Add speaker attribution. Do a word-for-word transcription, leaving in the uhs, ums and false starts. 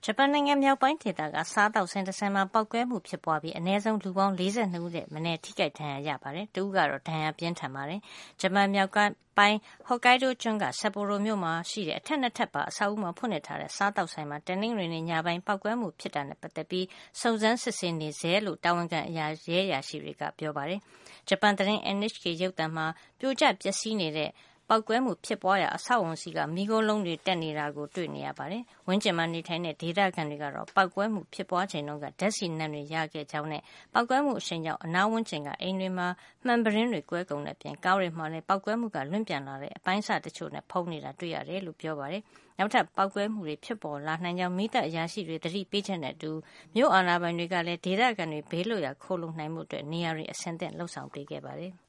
Speaker 1: ဂျပန်နိုင်ငံမြောက်ပိုင်းဒေသကစားတောက်ဆိုင်တစ်ဆိုင်မှာပောက်ကွဲမှုဖြစ်ပွားပြီးအနည်းဆုံးလူပေါင်း၄၂ဦးနဲ့မနည်းထိခိုက်ဒဏ်ရာရပါတယ်။တဦးကတော့ဒဏ်ရာပြင်းထန်ပါတယ်။ဂျပန်မြောက်ပိုင်းဟော့ကိုင်းဒိုးကျွန်းကဆက်ပိုရိုမြို့မှာရှိတဲ့အထက်နှစ်ထပ်ပါအဆောက်အဦမှာဖွင့်လှစ်ထားတဲ့စားတောက်ဆိုင်မှာတနင်္ဂနွေနေ့ညပိုင်းပောက်ကွဲမှုဖြစ်တာနဲ့ပတ်သက်ပြီးစုံစမ်းစစ်ဆေးနေဆဲလို့တာဝန်ခံအရာရဲအရာရှိတွေကပြောပါတယ်။ဂျပန်သတင်း N H K ရုပ်သံမှာပြိုကျပျက်စီးနေတဲ့ပောက်ကွဲမှုဖြစ်ပွားရာအဆောက်အုံစီကမီးခိုးလုံးတွေတက်နေတာကိုတွေ့နေရပါတယ်။ဝင်းကျင်မှာနေထိုင်တဲ့ဒေသခံတွေကတော့ပောက်ကွဲမှုဖြစ်ပွားချိန်တုန်းကဓာတ်ဆီနံတွေရခဲ့ကြောင်းနဲ့ပောက်ကွဲမှုအရှိန်ကြောင့်အနားဝန်းကျင်ကအိမ်တွေမှာမှန်ပရင်းတွေကွဲကုန်တဲ့အပြင်ကားတွေမှာလည်းပောက်ကွဲမှုကလွင့်ပြန်လာတဲ့အပိုင်းအစတချို့နဲ့ဖုံးနေတာတွေ့ရတယ်လို့ပြောပါတယ်။နောက်ထပ်ပောက်ကွဲမှုတွေဖြစ်ပေါ်လာနိုင်ကြောင်းမိသက်အရာရှိတွေသတိပေးချက်နဲ့အတူမြို့အာဏာပိုင်တွေကလည်းဒေသခံတွေဘေးလွတ်ရာခိုလှုံနိုင်မှုအတွက်နေရာတွေအဆင်သင့်လှုပ်ဆောင်ပေးခဲ့ပါတယ်။